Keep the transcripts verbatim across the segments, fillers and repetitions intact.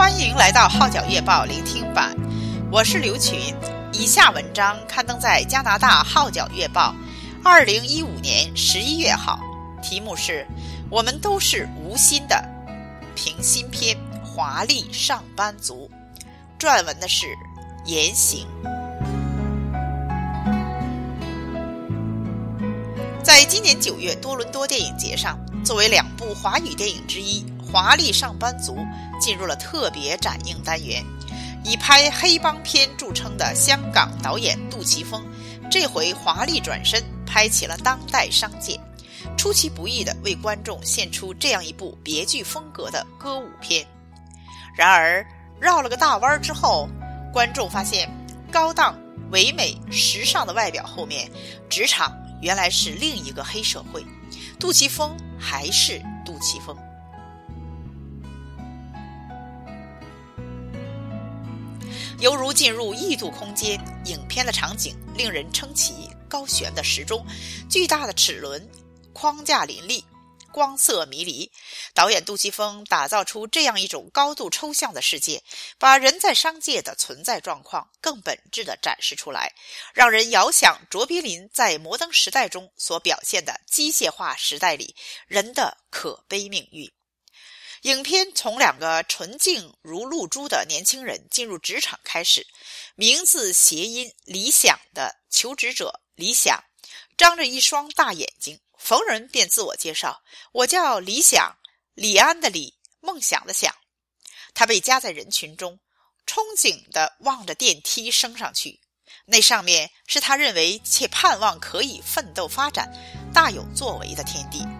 欢迎来到号角月报聆听版，我是刘群。以下文章刊登在加拿大号角月报二零一五年十一月号，题目是我们都是无心的评心篇，华丽上班族。撰文的是言行。在今年九月多伦多电影节上，作为两部华语电影之一，《华丽上班族》进入了特别展映单元。以拍黑帮片著称的香港导演杜琪峰，这回华丽转身，拍起了当代商界，出其不意地为观众献出这样一部别具风格的歌舞片。然而绕了个大弯之后，观众发现高档、唯美、时尚的外表后面，职场原来是另一个黑社会，杜琪峰还是杜琪峰。犹如进入异度空间，影片的场景令人称奇，高悬的时钟，巨大的齿轮，框架林立，光色迷离。导演杜琪峰打造出这样一种高度抽象的世界，把人在商界的存在状况更本质地展示出来，让人遥想卓别林在摩登时代中所表现的机械化时代里人的可悲命运。影片从两个纯净如露珠的年轻人进入职场开始，名字谐音理想的求职者理想，张着一双大眼睛，逢人便自我介绍，我叫理想，李安的李，梦想的想。他被夹在人群中，憧憬地望着电梯升上去，那上面是他认为且盼望可以奋斗发展、大有作为的天地。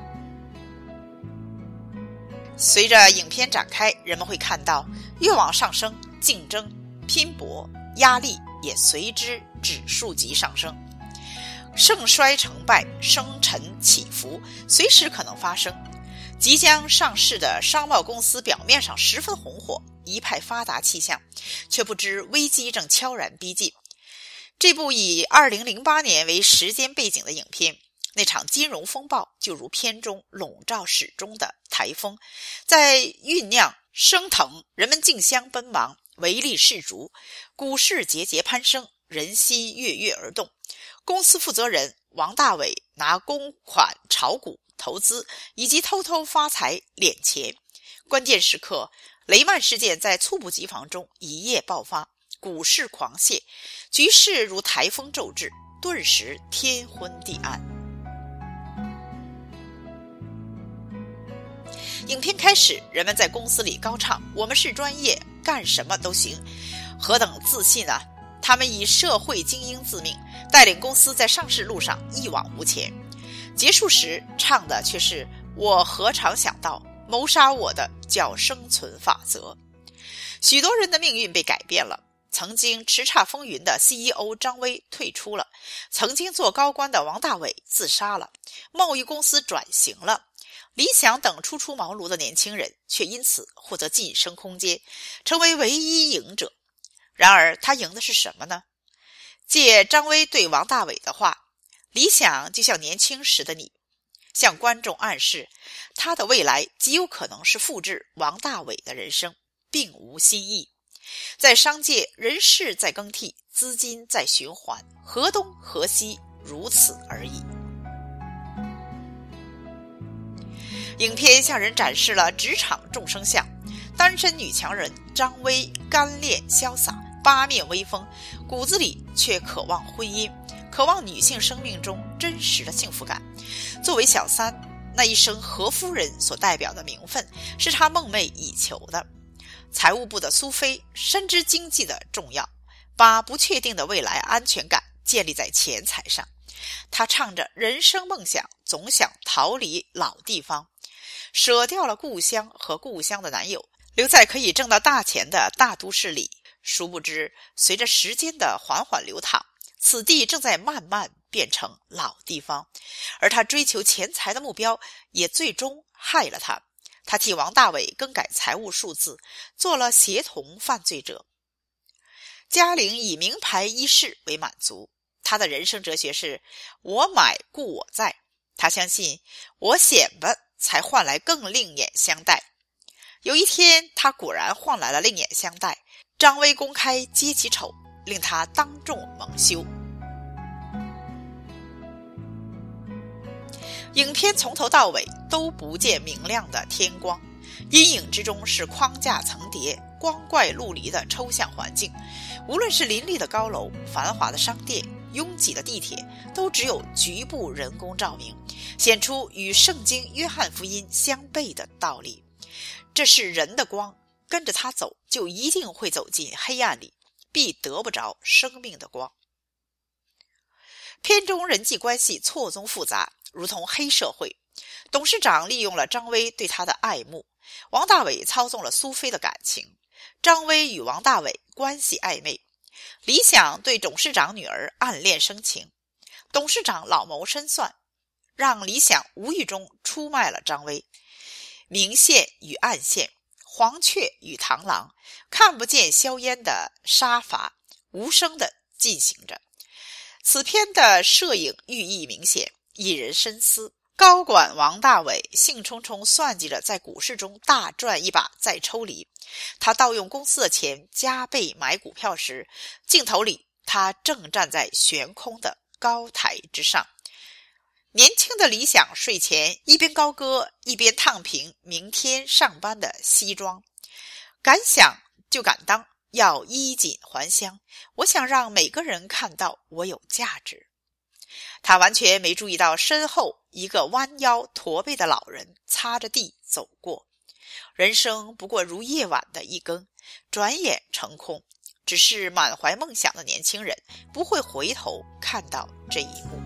随着影片展开，人们会看到越往上升，竞争、拼搏、压力也随之指数级上升，盛衰成败、升沉起伏随时可能发生。即将上市的商贸公司表面上十分红火，一派发达气象，却不知危机正悄然逼近。这部以二零零八年为时间背景的影片，那场金融风暴就如片中笼罩始终的台风，在酝酿升腾，人们竞相奔忙，唯利是图，股市节节攀升，人心跃跃而动。公司负责人王大伟拿公款炒股投资，以及偷偷发财敛钱。关键时刻，雷曼事件在猝不及防中一夜爆发，股市狂泻，局势如台风骤至，顿时天昏地暗。影片开始，人们在公司里高唱我们是专业，干什么都行，何等自信啊！他们以社会精英自命，带领公司在上市路上一往无前。结束时唱的却是我何尝想到谋杀我的叫生存法则。许多人的命运被改变了，曾经叱咤风云的 C E O 张威退出了，曾经做高官的王大伟自杀了，贸易公司转型了，理想等初出茅庐的年轻人却因此获得晋升空间，成为唯一赢者。然而他赢的是什么呢？借张威对王大伟的话，理想就像年轻时的你，向观众暗示他的未来极有可能是复制王大伟的人生，并无新意。在商界，人事在更替，资金在循环，河东河西，如此而已。影片向人展示了职场众生相，单身女强人张薇干练潇洒，八面威风，骨子里却渴望婚姻，渴望女性生命中真实的幸福感。作为小三，那一声何夫人所代表的名分是她梦寐以求的。财务部的苏菲深知经济的重要，把不确定的未来安全感建立在钱财上。她唱着人生梦想，总想逃离老地方，舍掉了故乡和故乡的男友，留在可以挣到大钱的大都市里。殊不知，随着时间的缓缓流淌，此地正在慢慢变成老地方，而他追求钱财的目标也最终害了他。他替王大伟更改财务数字，做了协同犯罪者。嘉玲以名牌衣饰为满足，他的人生哲学是我买故我在。他相信我显摆才换来更另眼相待。 有一天，他果然换来了另眼相待，张威公开揭其丑，令他当众蒙羞。影片从头到尾都不见明亮的天光，阴影之中是框架层叠、光怪陆离的抽象环境。无论是林立的高楼、繁华的商店、拥挤的地铁，都只有局部人工照明，显出与圣经约翰福音相悖的道理。这是人的光，跟着他走，就一定会走进黑暗里，必得不着生命的光。片中人际关系错综复杂，如同黑社会。董事长利用了张威对他的爱慕，王大伟操纵了苏菲的感情，张威与王大伟关系暧昧，李想对董事长女儿暗恋生情，董事长老谋深算，让李想无意中出卖了张威。明线与暗线，黄雀与螳螂，看不见硝烟的杀伐无声地进行着。此片的摄影寓意明显，引人深思。高管王大伟兴冲冲算计着在股市中大赚一把再抽离，他盗用公司的钱加倍买股票时，镜头里他正站在悬空的高台之上。年轻的理想睡前一边高歌一边烫平明天上班的西装，敢想就敢当，要衣锦还乡，我想让每个人看到我有价值。他完全没注意到身后一个弯腰驼背的老人擦着地走过。人生不过如夜晚的一更，转眼成空，只是满怀梦想的年轻人不会回头看到这一幕。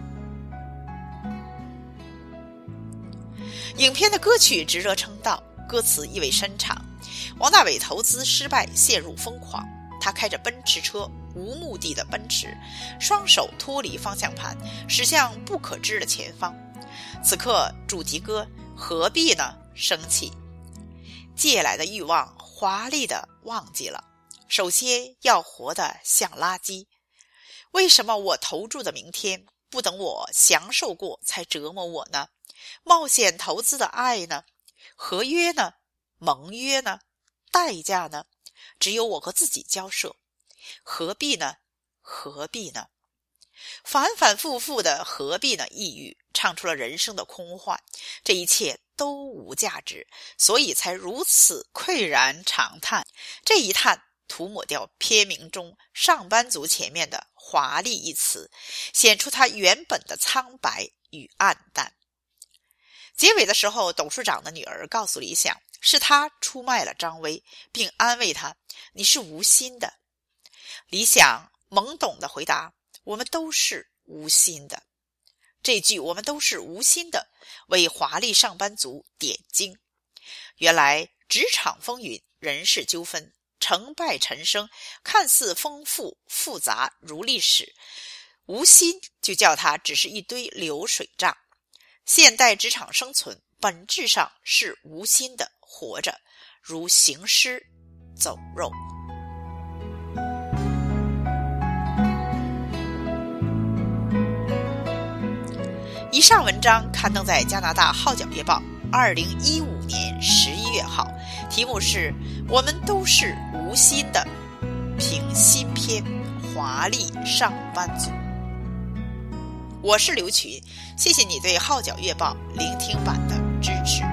影片的歌曲值得称道，歌词意味深长。王大伟投资失败，陷入疯狂，他开着奔驰车无目的的奔驰，双手脱离方向盘，驶向不可知的前方。此刻主题歌何必呢生气，借来的欲望华丽的忘记了，首先要活得像垃圾。为什么我投注的明天不等我享受过才折磨我呢？冒险投资的爱呢？合约呢？盟约呢？代价呢？只有我和自己交涉，何必呢？何必呢？反反复复的何必呢抑郁，唱出了人生的空幻，这一切都无价值，所以才如此喟然长叹。这一叹涂抹掉片名中上班族前面的华丽一词，显出他原本的苍白与暗淡。结尾的时候，董事长的女儿告诉李想，是他出卖了张威，并安慰他，你是无心的。李想懵懂地回答，我们都是无心的。这句我们都是无心的为华丽上班族点睛。原来职场风云，人事纠纷，成败沉生，看似丰富复杂如历史，无心就叫它只是一堆流水账。现代职场生存本质上是无心的活着，如行尸走肉。以上文章刊登在加拿大号角月报二零一五年十一月号，题目是我们都是无心的评新篇华丽上班族。我是刘群，谢谢你对号角月报聆听版的支持。